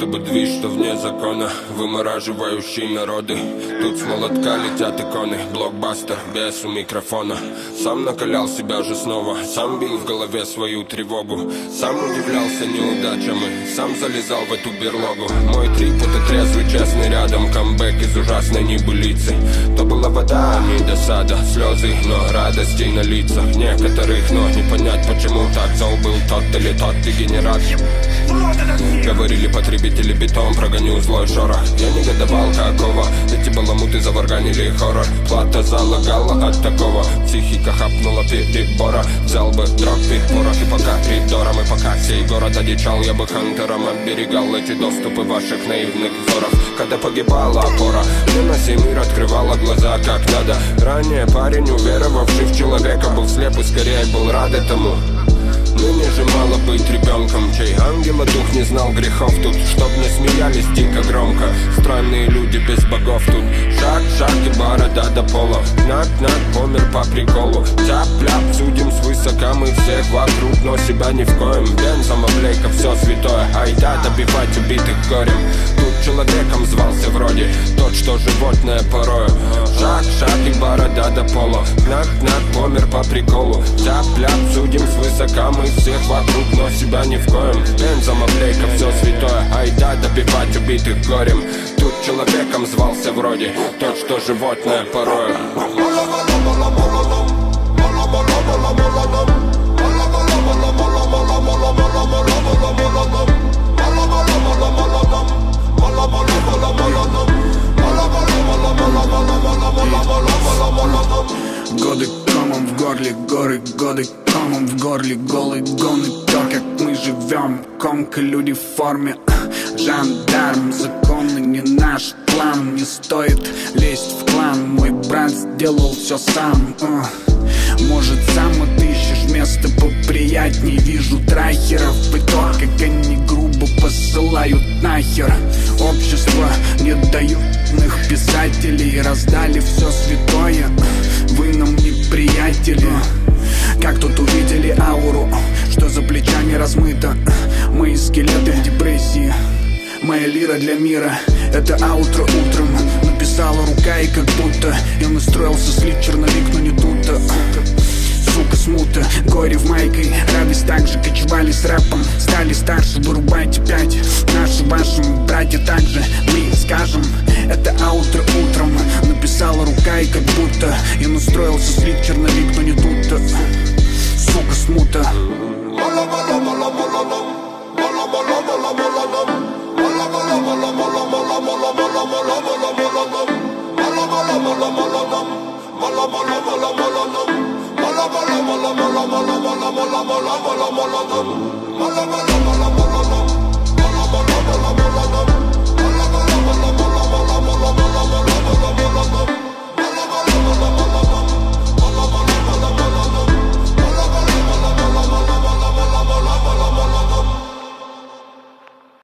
будто бы движ, что вне закона, вымораживающий народы. Тут с молотка летят иконы, блокбастер без у микрофона. Сам накалял себя же снова, сам бил в голове свою тревогу, сам удивлялся неудачам и сам залезал в эту берлогу. Мой трип — это трезвый, честный рядом, камбэк из ужасной небылицы. То была вода, а не досада, слезы, но радостей на лицах некоторых. Но не понять, почему так зол был тот или тот дегенерат. Говорили потребители бетон, прогоню злой шорох. Я негодовал, какого эти баламуты заварганили хоррор. Плата залагала от такого, психика хапнула перебора. Взял бы дроп, порох и пока коридором. И пока сей город одичал, я бы хантером оберегал эти доступы ваших наивных взоров. Когда погибала опора, мне на сей мир открывала глаза как надо. Ранее парень, уверовавший в человека, был слеп и скорее был рад этому. Ныне же мало быть ребенком, чей ангела дух не знал грехов тут. Чтоб не смеялись дико громко, странные люди без богов тут. Шаг, шаг и борода до пола, нак, помер по приколу. Тяп-ляп, судим свысока мы всех вокруг, но себя ни в коем. Бензом облейка, все святое, айда добивать убитых горем. Тут человеком звался вроде тот, что животное порою. Шаг, шаг и борода до пола, нак, помер по приколу. Тяп-ляп, судим свысока мы всех вокруг, но себя ни в коем. Бензом облейка, все святое, айда добивать убитых горем. Тут человеком звался вроде тот, что животное порою. Годы комом в горле, горы, годы комом в горле, голый гоны. То, как мы живем, комка, люди в форме. Жандарм, законы не наш план. Не стоит лезть в клан, мой брат сделал все сам. Может, сам отыщешь место поприятней. Вижу трахеров и то, как они грубо посылают нахер. Общество не дают их писателей. Раздали все святое, вы нам не приятели. Как тут увидели ауру, что за плечами размыто. Мои скелеты в депрессии, моя лира для мира. Это аутро утром написала рука, и как будто я настроился слить черновик, но не тут-то. Сука, смута, горе в майке, радость также кочевали с рэпом. Стали старше, вырубайте пять. Наши, вашим братья также, мы скажем. Это аутро утром написала рука, и как будто я настроился слить черновик, но не тут-то. Сука, смута. Mala